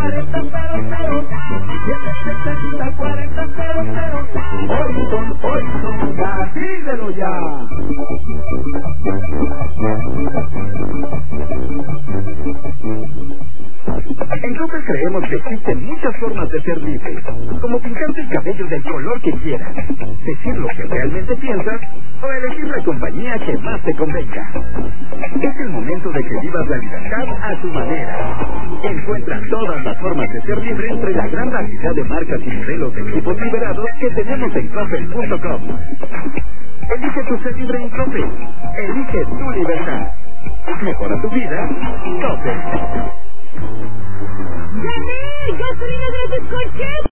Horizon, pídelo ya. En Coppel creemos que existen muchas formas de ser libre, como pintarte el cabello del color que quieras, decir lo que realmente piensas o elegir la compañía que más te convenga. Es el momento de que vivas la libertad a tu manera. Encuentra todas las formas de ser libre entre la gran variedad de marcas y modelos de equipos liberados que tenemos en Coppel.com. Elige tu ser libre en Coppel. Elige tu libertad. Mejora tu vida. Coppel. ¡Gané! ¡Gasolina de tus coches!